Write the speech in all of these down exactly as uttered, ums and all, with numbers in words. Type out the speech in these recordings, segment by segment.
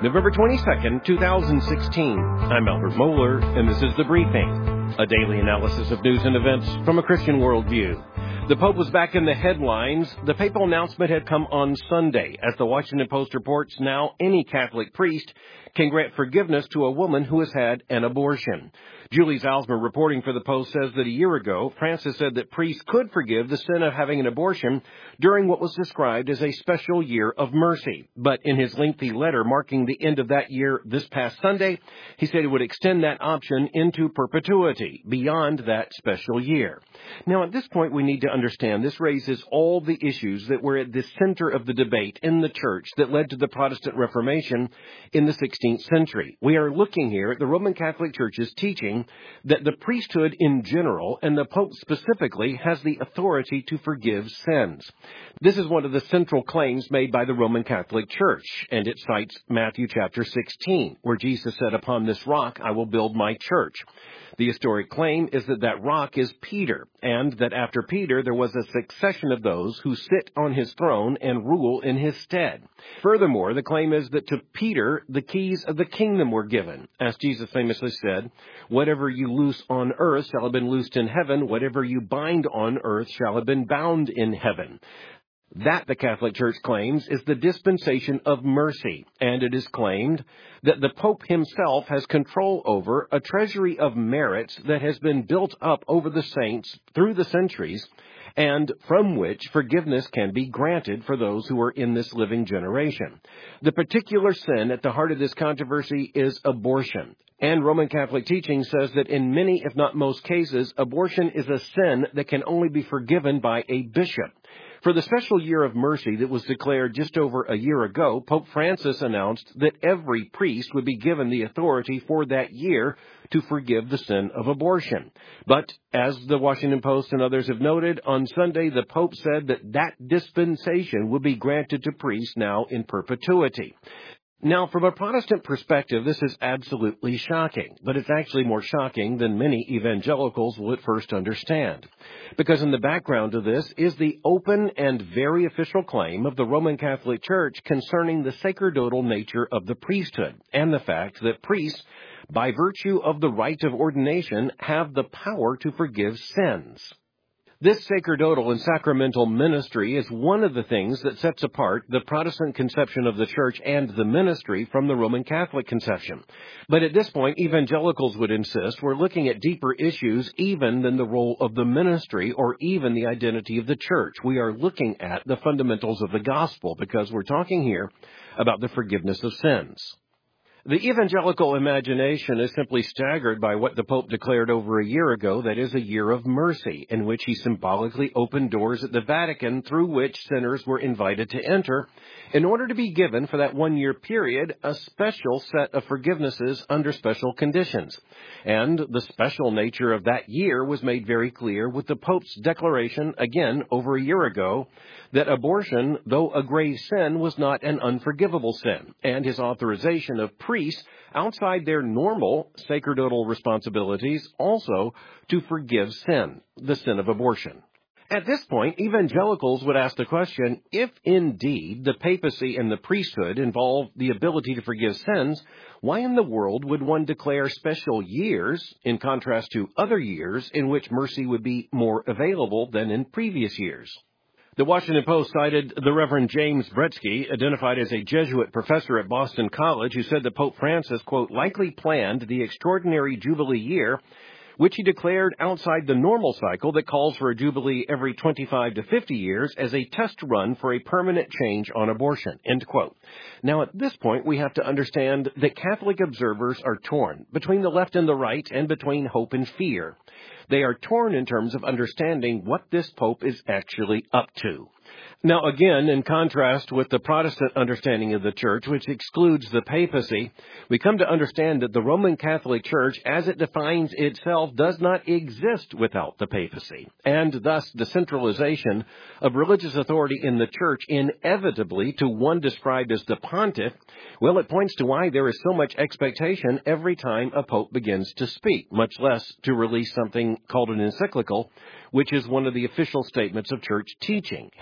November twenty-second, twenty sixteen. I'm Albert Moeller, and this is The Briefing, a daily analysis of news and events from a Christian worldview. The Pope was back in the headlines. The papal announcement had come on Sunday. As the Washington Post reports, now any Catholic priest can grant forgiveness to a woman who has had an abortion. Julie Zalzmer, reporting for the Post, says that a year ago, Francis said that priests could forgive the sin of having an abortion during what was described as a special year of mercy. But in his lengthy letter marking the end of that year this past Sunday, he said he would extend that option into perpetuity, beyond that special year. Now, at this point, we need to understand this raises all the issues that were at the center of the debate in the church that led to the Protestant Reformation in the sixteenth century. We are looking here at the Roman Catholic Church's teaching that the priesthood in general, and the Pope specifically, has the authority to forgive sins. This is one of the central claims made by the Roman Catholic Church, and it cites Matthew chapter sixteen, where Jesus said, "Upon this rock I will build my church." The historic claim is that that rock is Peter, and that after Peter there was a succession of those who sit on his throne and rule in his stead. Furthermore, the claim is that to Peter the keys of the kingdom were given. As Jesus famously said, "Whatever you loose on earth shall have been loosed in heaven, whatever you bind on earth shall have been bound in heaven." That, the Catholic Church claims, is the dispensation of mercy, and it is claimed that the Pope himself has control over a treasury of merits that has been built up over the saints through the centuries, and from which forgiveness can be granted for those who are in this living generation. The particular sin at the heart of this controversy is abortion. And Roman Catholic teaching says that in many, if not most cases, abortion is a sin that can only be forgiven by a bishop. For the special year of mercy that was declared just over a year ago, Pope Francis announced that every priest would be given the authority for that year to forgive the sin of abortion. But, as the Washington Post and others have noted, on Sunday the Pope said that that dispensation would be granted to priests now in perpetuity. Now, from a Protestant perspective, this is absolutely shocking, but it's actually more shocking than many evangelicals will at first understand. Because in the background of this is the open and very official claim of the Roman Catholic Church concerning the sacerdotal nature of the priesthood, and the fact that priests, by virtue of the rite of ordination, have the power to forgive sins. This sacerdotal and sacramental ministry is one of the things that sets apart the Protestant conception of the Church and the ministry from the Roman Catholic conception. But at this point, evangelicals would insist we're looking at deeper issues even than the role of the ministry or even the identity of the Church. We are looking at the fundamentals of the gospel because we're talking here about the forgiveness of sins. The evangelical imagination is simply staggered by what the Pope declared over a year ago, that is a year of mercy, in which he symbolically opened doors at the Vatican through which sinners were invited to enter in order to be given, for that one-year period, a special set of forgivenesses under special conditions. And the special nature of that year was made very clear with the Pope's declaration, again, over a year ago, that abortion, though a grave sin, was not an unforgivable sin, and his authorization of priests, outside their normal sacerdotal responsibilities, also to forgive sin, the sin of abortion. At this point, evangelicals would ask the question, if indeed the papacy and the priesthood involve the ability to forgive sins, why in the world would one declare special years, in contrast to other years, in which mercy would be more available than in previous years? The Washington Post cited the Reverend James Bretsky, identified as a Jesuit professor at Boston College, who said that Pope Francis, quote, likely planned the extraordinary Jubilee year, which he declared outside the normal cycle that calls for a Jubilee every twenty-five to fifty years, as a test run for a permanent change on abortion, end quote. Now, at this point, we have to understand that Catholic observers are torn between the left and the right and between hope and fear. They are torn in terms of understanding what this Pope is actually up to. Now, again, in contrast with the Protestant understanding of the Church, which excludes the papacy, we come to understand that the Roman Catholic Church, as it defines itself, does not exist without the papacy. And thus, the centralization of religious authority in the Church inevitably to one described as the pontiff, well, it points to why there is so much expectation every time a pope begins to speak, much less to release something called an encyclical, which is one of the official statements of church teaching, handed down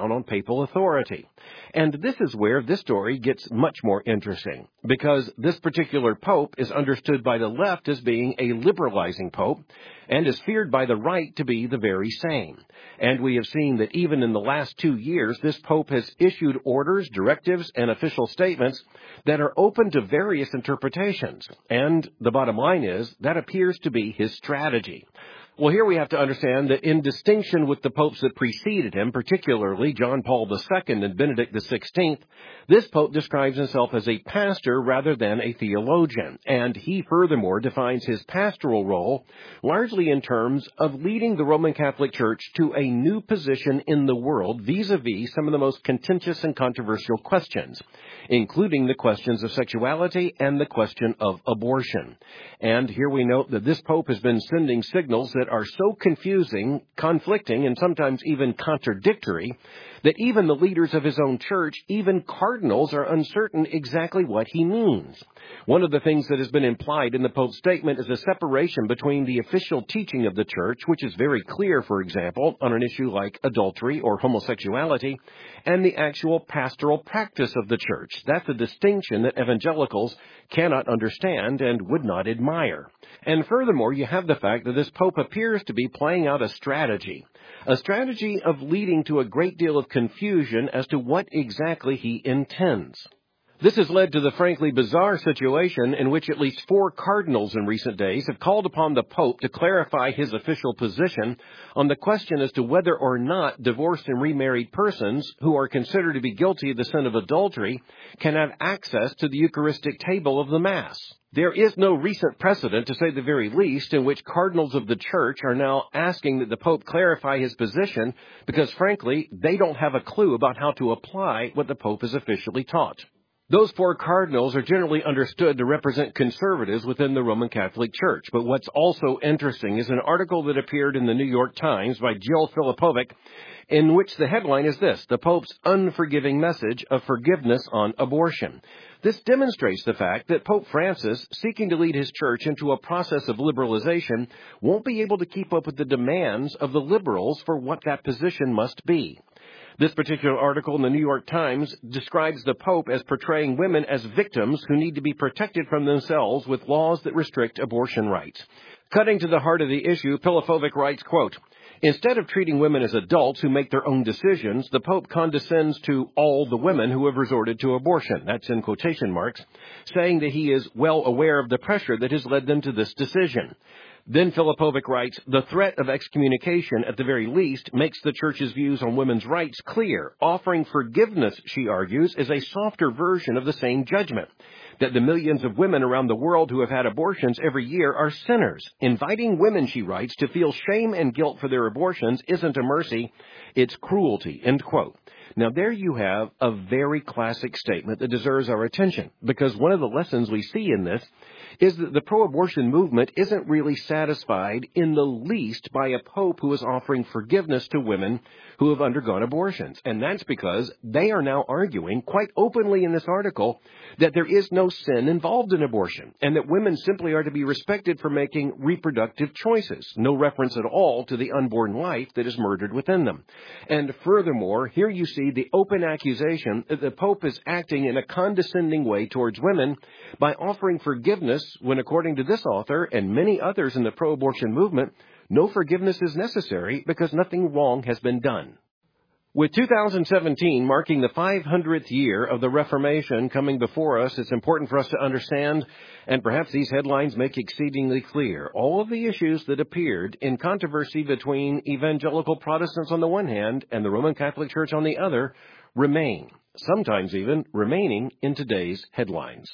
down on papal authority. And this is where this story gets much more interesting, because this particular pope is understood by the left as being a liberalizing pope, and is feared by the right to be the very same. And we have seen that even in the last two years, this pope has issued orders, directives, and official statements that are open to various interpretations. And the bottom line is, that appears to be his strategy. Well, here we have to understand that in distinction with the popes that preceded him, particularly John Paul the Second and Benedict the Sixteenth, this pope describes himself as a pastor rather than a theologian, and he furthermore defines his pastoral role largely in terms of leading the Roman Catholic Church to a new position in the world vis-a-vis some of the most contentious and controversial questions, including the questions of sexuality and the question of abortion. And here we note that this pope has been sending signals that are so confusing, conflicting, and sometimes even contradictory that even the leaders of his own church, even cardinals, are uncertain exactly what he means. One of the things that has been implied in the Pope's statement is a separation between the official teaching of the church, which is very clear, for example, on an issue like adultery or homosexuality, and the actual pastoral practice of the church. That's a distinction that evangelicals cannot understand and would not admire. And furthermore, you have the fact that this Pope appears to be playing out a strategy, a strategy of leading to a great deal of confusion as to what exactly he intends. This has led to the frankly bizarre situation in which at least four cardinals in recent days have called upon the Pope to clarify his official position on the question as to whether or not divorced and remarried persons who are considered to be guilty of the sin of adultery can have access to the Eucharistic table of the Mass. There is no recent precedent, to say the very least, in which cardinals of the Church are now asking that the Pope clarify his position because, frankly, they don't have a clue about how to apply what the Pope has officially taught. Those four cardinals are generally understood to represent conservatives within the Roman Catholic Church. But what's also interesting is an article that appeared in the New York Times by Jill Filipovic, in which the headline is this: the Pope's unforgiving message of forgiveness on abortion. This demonstrates the fact that Pope Francis, seeking to lead his church into a process of liberalization, won't be able to keep up with the demands of the liberals for what that position must be. This particular article in the New York Times describes the Pope as portraying women as victims who need to be protected from themselves with laws that restrict abortion rights. Cutting to the heart of the issue, Filipovic writes, quote, "Instead of treating women as adults who make their own decisions, the Pope condescends to all the women who have resorted to abortion," that's in quotation marks, saying that he is well aware of the pressure that has led them to this decision. Then Filipovic writes, "The threat of excommunication, at the very least, makes the Church's views on women's rights clear. Offering forgiveness," she argues, "is a softer version of the same judgment. That the millions of women around the world who have had abortions every year are sinners. Inviting women," she writes, "to feel shame and guilt for their abortions isn't a mercy, it's cruelty," end quote. Now, there you have a very classic statement that deserves our attention, because one of the lessons we see in this is that the pro-abortion movement isn't really satisfied in the least by a pope who is offering forgiveness to women who have undergone abortions. And that's because they are now arguing quite openly in this article that there is no sin involved in abortion, and that women simply are to be respected for making reproductive choices. No reference at all to the unborn life that is murdered within them. And furthermore, here you see the open accusation that the Pope is acting in a condescending way towards women by offering forgiveness when, according to this author and many others in the pro-abortion movement, no forgiveness is necessary because nothing wrong has been done. With two thousand seventeen marking the five hundredth year of the Reformation coming before us, it's important for us to understand, and perhaps these headlines make exceedingly clear, all of the issues that appeared in controversy between evangelical Protestants on the one hand and the Roman Catholic Church on the other remain, sometimes even remaining in today's headlines.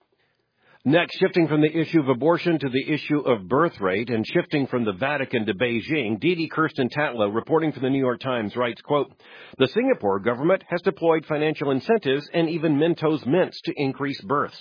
Next, shifting from the issue of abortion to the issue of birth rate, and shifting from the Vatican to Beijing, Didi Kirsten Tatlow, reporting for the New York Times, writes, quote, "The Singapore government has deployed financial incentives and even Mentos mints to increase births.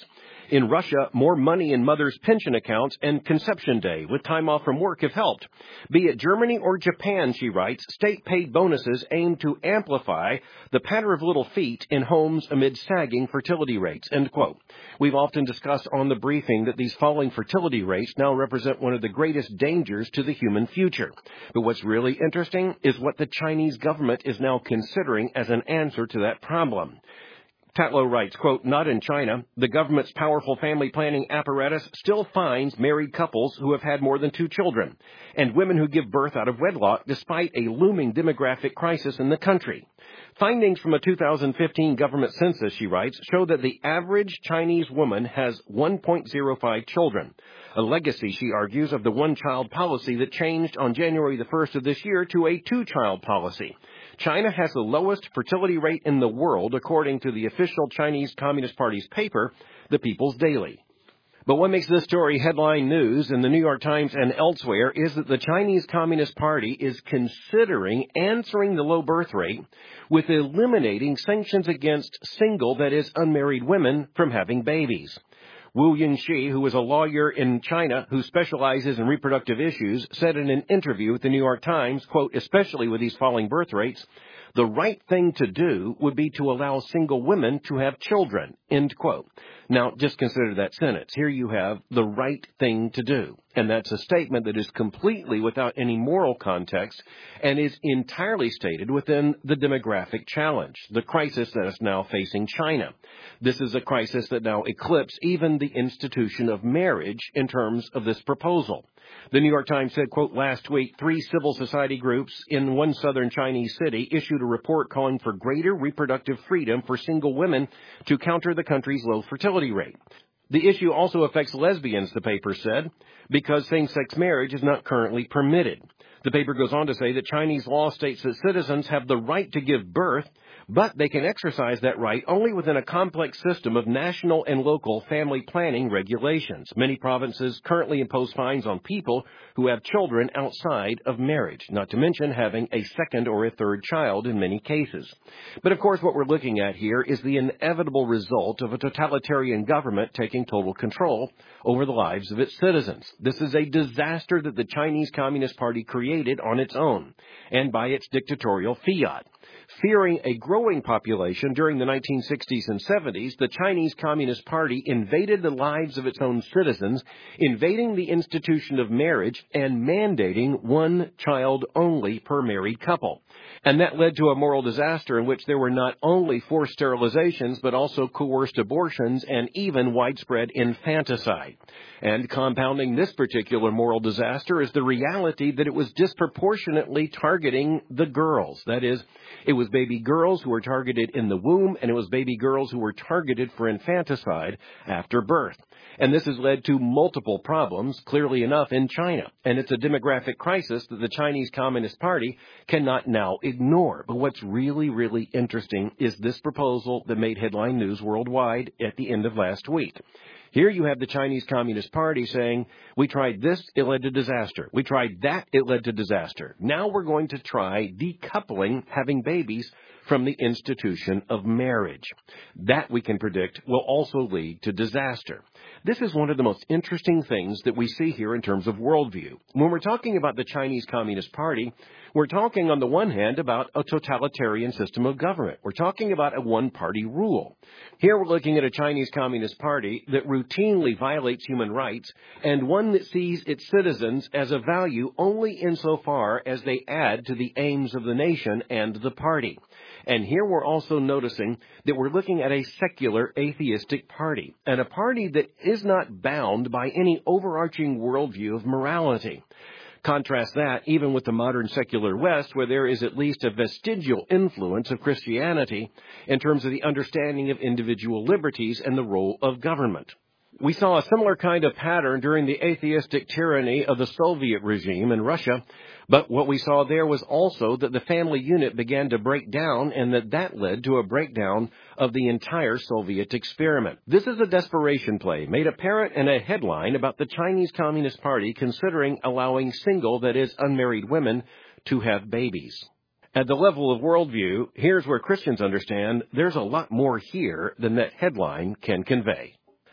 In Russia, more money in mothers' pension accounts and conception day with time off from work have helped. Be it Germany or Japan, she writes, state-paid bonuses aim to amplify the patter of little feet in homes amid sagging fertility rates, end quote. We've often discussed on the briefing that these falling fertility rates now represent one of the greatest dangers to the human future. But what's really interesting is what the Chinese government is now considering as an answer to that problem. Tatlow writes, quote, not in China. The government's powerful family planning apparatus still finds married couples who have had more than two children and women who give birth out of wedlock despite a looming demographic crisis in the country. Findings from a two thousand fifteen government census, she writes, show that the average Chinese woman has one point zero five children, a legacy, she argues, of the one-child policy that changed on January the first of this year to a two-child policy. China has the lowest fertility rate in the world, according to the official Chinese Communist Party's paper, The People's Daily. But what makes this story headline news in the New York Times and elsewhere is that the Chinese Communist Party is considering answering the low birth rate with eliminating sanctions against single, that is, unmarried women from having babies. Wu Yinxi, who is a lawyer in China who specializes in reproductive issues, said in an interview with the New York Times, quote, especially with these falling birth rates, the right thing to do would be to allow single women to have children, end quote. Now, just consider that sentence. Here you have the right thing to do. And that's a statement that is completely without any moral context and is entirely stated within the demographic challenge, the crisis that is now facing China. This is a crisis that now eclipses even the institution of marriage in terms of this proposal. The New York Times said, quote, last week, three civil society groups in one southern Chinese city issued a report calling for greater reproductive freedom for single women to counter the country's low fertility rate. The issue also affects lesbians, the paper said, because same-sex marriage is not currently permitted. The paper goes on to say that Chinese law states that citizens have the right to give birth, but they can exercise that right only within a complex system of national and local family planning regulations. Many provinces currently impose fines on people who have children outside of marriage, not to mention having a second or a third child in many cases. But of course, what we're looking at here is the inevitable result of a totalitarian government taking total control over the lives of its citizens. This is a disaster that the Chinese Communist Party created on its own and by its dictatorial fiat. Fearing a growing population during the nineteen sixties and seventies, the Chinese Communist Party invaded the lives of its own citizens, invading the institution of marriage and mandating one child only per married couple. And that led to a moral disaster in which there were not only forced sterilizations, but also coerced abortions and even widespread infanticide. And compounding this particular moral disaster is the reality that it was disproportionately targeting the girls. That is, it was baby girls who were targeted in the womb, and it was baby girls who were targeted for infanticide after birth. And this has led to multiple problems, clearly enough, in China. And it's a demographic crisis that the Chinese Communist Party cannot now ignore. But what's really, really interesting is this proposal that made headline news worldwide at the end of last week. Here you have the Chinese Communist Party saying, we tried this, it led to disaster. We tried that, it led to disaster. Now we're going to try decoupling having babies from the institution of marriage. That, we can predict, will also lead to disaster. This is one of the most interesting things that we see here in terms of worldview. When we're talking about the Chinese Communist Party, we're talking on the one hand about a totalitarian system of government. We're talking about a one-party rule. Here we're looking at a Chinese Communist Party that routinely violates human rights and one that sees its citizens as a value only insofar as they add to the aims of the nation and the party. And here we're also noticing that we're looking at a secular atheistic party, and a party that is not bound by any overarching worldview of morality. Contrast that even with the modern secular West, where there is at least a vestigial influence of Christianity in terms of the understanding of individual liberties and the role of government. We saw a similar kind of pattern during the atheistic tyranny of the Soviet regime in Russia, but what we saw there was also that the family unit began to break down, and that that led to a breakdown of the entire Soviet experiment. This is a desperation play made apparent in a headline about the Chinese Communist Party considering allowing single, that is, unmarried women to have babies. At the level of worldview, here's where Christians understand there's a lot more here than that headline can convey.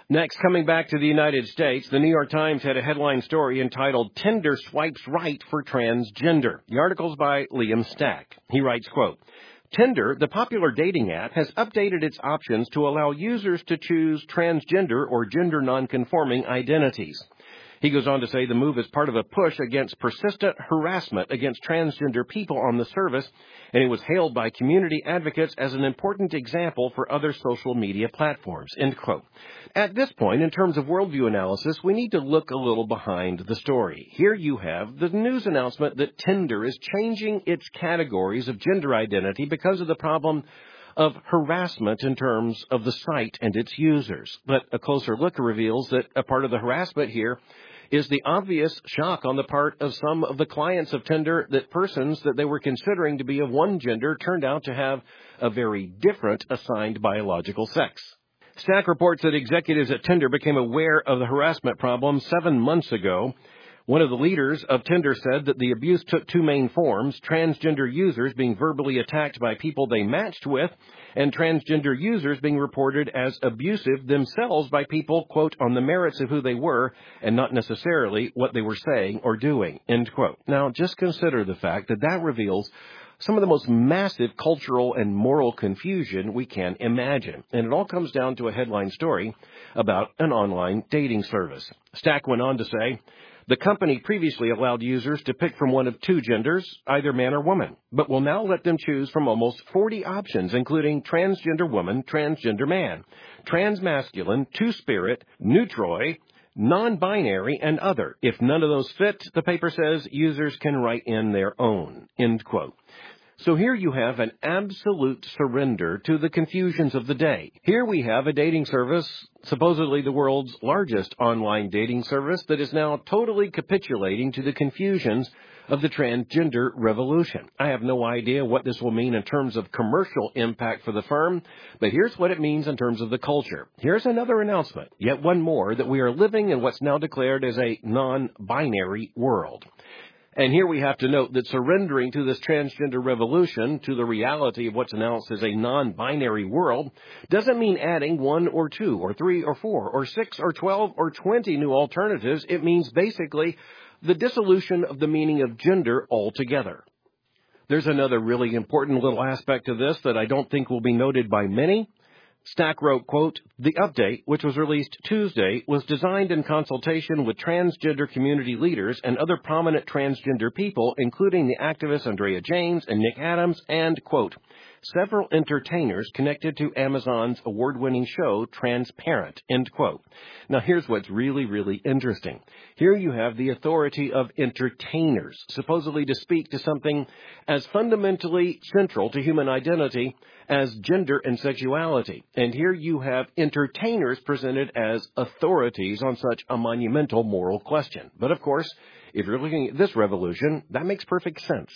Next, coming back to the United States, the New York Times had a headline story entitled, Tinder Swipes Right for Transgender. The article's by Liam Stack. He writes, quote, Tinder, the popular dating app, has updated its options to allow users to choose transgender or gender nonconforming identities. He goes on to say the move is part of a push against persistent harassment against transgender people on the service, and it was hailed by community advocates as an important example for other social media platforms, end quote. At this point, in terms of worldview analysis, we need to look a little behind the story. Here you have the news announcement that Tinder is changing its categories of gender identity because of the problem of harassment in terms of the site and its users. But a closer look reveals that a part of the harassment here is the obvious shock on the part of some of the clients of Tinder that persons that they were considering to be of one gender turned out to have a very different assigned biological sex. Stack reports that executives at Tinder became aware of the harassment problem seven months ago. One of the leaders of Tinder said that the abuse took two main forms, transgender users being verbally attacked by people they matched with, and transgender users being reported as abusive themselves by people, quote, on the merits of who they were and not necessarily what they were saying or doing, end quote. Now, just consider the fact that that reveals some of the most massive cultural and moral confusion we can imagine. And it all comes down to a headline story about an online dating service. Stack went on to say, the company previously allowed users to pick from one of two genders, either man or woman, but will now let them choose from almost forty options, including transgender woman, transgender man, transmasculine, two-spirit, neutroi, non-binary, and other. If none of those fit, the paper says users can write in their own, end quote. So here you have an absolute surrender to the confusions of the day. Here we have a dating service, supposedly the world's largest online dating service, that is now totally capitulating to the confusions of the transgender revolution. I have no idea what this will mean in terms of commercial impact for the firm, but here's what it means in terms of the culture. Here's another announcement, yet one more, that we are living in what's now declared as a non-binary world. And here we have to note that surrendering to this transgender revolution, to the reality of what's announced as a non-binary world, doesn't mean adding one or two or three or four or six or twelve or twenty new alternatives. It means basically the dissolution of the meaning of gender altogether. There's another really important little aspect of this that I don't think will be noted by many. Stack wrote, quote, the update, which was released Tuesday, was designed in consultation with transgender community leaders and other prominent transgender people, including the activists Andrea James and Nick Adams and, quote, several entertainers connected to Amazon's award-winning show, Transparent, end quote. Now, here's what's really, really interesting. Here you have the authority of entertainers, supposedly to speak to something as fundamentally central to human identity as gender and sexuality. And here you have entertainers presented as authorities on such a monumental moral question. But, of course, if you're looking at this revolution, that makes perfect sense.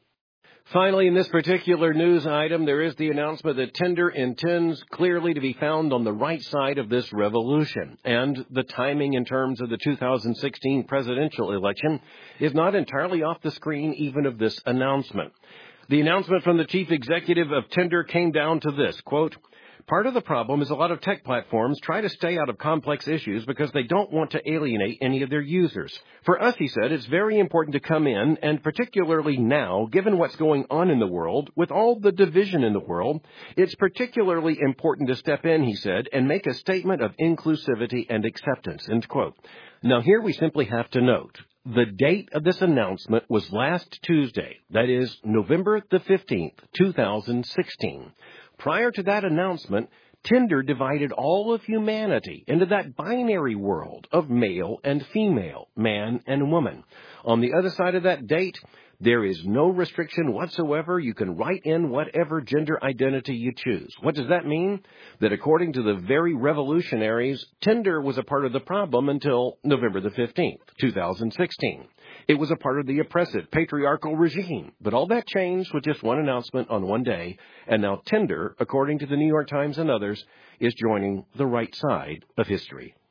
Finally, in this particular news item, there is the announcement that Tinder intends clearly to be found on the right side of this revolution. And the timing in terms of the two thousand sixteen presidential election is not entirely off the screen even of this announcement. The announcement from the chief executive of Tinder came down to this, quote, part of the problem is a lot of tech platforms try to stay out of complex issues because they don't want to alienate any of their users. For us, he said, it's very important to come in, and particularly now, given what's going on in the world, with all the division in the world, it's particularly important to step in, he said, and make a statement of inclusivity and acceptance, end quote. Now, here we simply have to note, the date of this announcement was last Tuesday, that is November the fifteenth, two thousand sixteen. Prior to that announcement, Tinder divided all of humanity into that binary world of male and female, man and woman. On the other side of that date, there is no restriction whatsoever. You can write in whatever gender identity you choose. What does that mean? That according to the very revolutionaries, Tinder was a part of the problem until November the fifteenth, two thousand sixteen. It was a part of the oppressive, patriarchal regime. But all that changed with just one announcement on one day. And now Tinder, according to the New York Times and others, is joining the right side of history.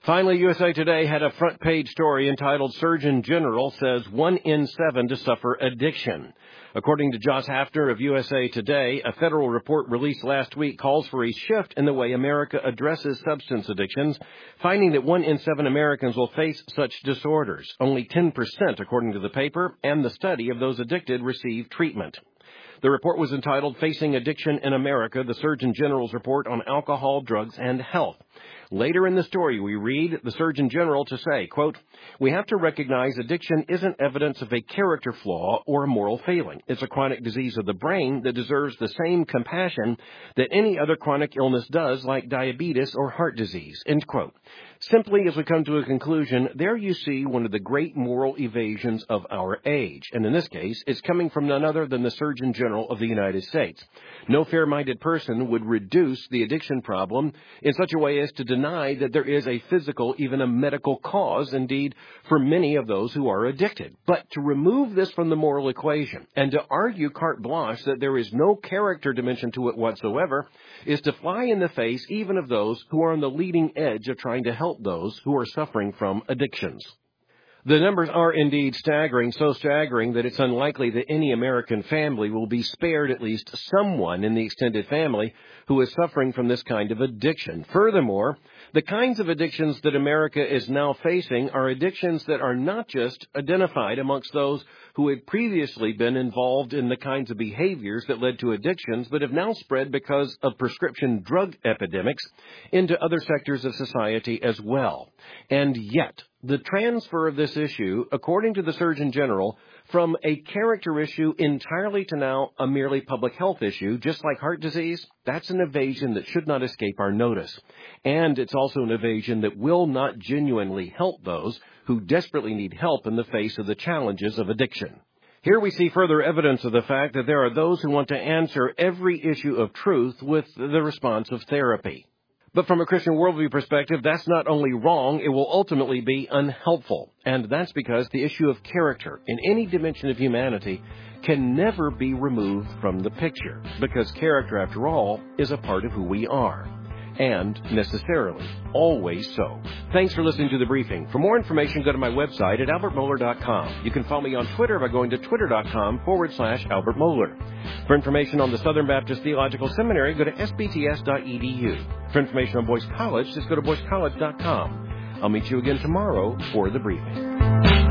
Finally, U S A Today had a front-page story entitled Surgeon General Says One in Seven to Suffer Addiction. According to Joss Hafner of U S A Today, a federal report released last week calls for a shift in the way America addresses substance addictions, finding that one in seven Americans will face such disorders. Only ten percent, according to the paper, and the study of those addicted receive treatment. The report was entitled Facing Addiction in America, the Surgeon General's Report on Alcohol, Drugs, and Health. Later in the story, we read the Surgeon General to say, quote, "We have to recognize addiction isn't evidence of a character flaw or a moral failing. It's a chronic disease of the brain that deserves the same compassion that any other chronic illness does, like diabetes or heart disease," end quote. Simply, as we come to a conclusion, there you see one of the great moral evasions of our age. And in this case, it's coming from none other than the Surgeon General of the United States. No fair-minded person would reduce the addiction problem in such a way as to deny that there is a physical, even a medical cause, indeed, for many of those who are addicted. But to remove this from the moral equation and to argue carte blanche that there is no character dimension to it whatsoever is to fly in the face even of those who are on the leading edge of trying to help those who are suffering from addictions. The numbers are indeed staggering, so staggering that it's unlikely that any American family will be spared at least someone in the extended family who is suffering from this kind of addiction. Furthermore, the kinds of addictions that America is now facing are addictions that are not just identified amongst those who had previously been involved in the kinds of behaviors that led to addictions, but have now spread because of prescription drug epidemics into other sectors of society as well. And yet, the transfer of this issue, according to the Surgeon General, from a character issue entirely to now a merely public health issue, just like heart disease, that's an evasion that should not escape our notice. And it's also an evasion that will not genuinely help those who desperately need help in the face of the challenges of addiction. Here we see further evidence of the fact that there are those who want to answer every issue of truth with the response of therapy. But from a Christian worldview perspective, that's not only wrong, it will ultimately be unhelpful. And that's because the issue of character in any dimension of humanity can never be removed from the picture, because character, after all, is a part of who we are. And necessarily, always so. Thanks for listening to The Briefing. For more information, go to my website at albert mohler dot com. You can follow me on Twitter by going to twitter.com forward slash Albert Mohler. For information on the Southern Baptist Theological Seminary, go to s b t s dot e d u. For information on Boyce College, just go to boyce college dot com. I'll meet you again tomorrow for The Briefing.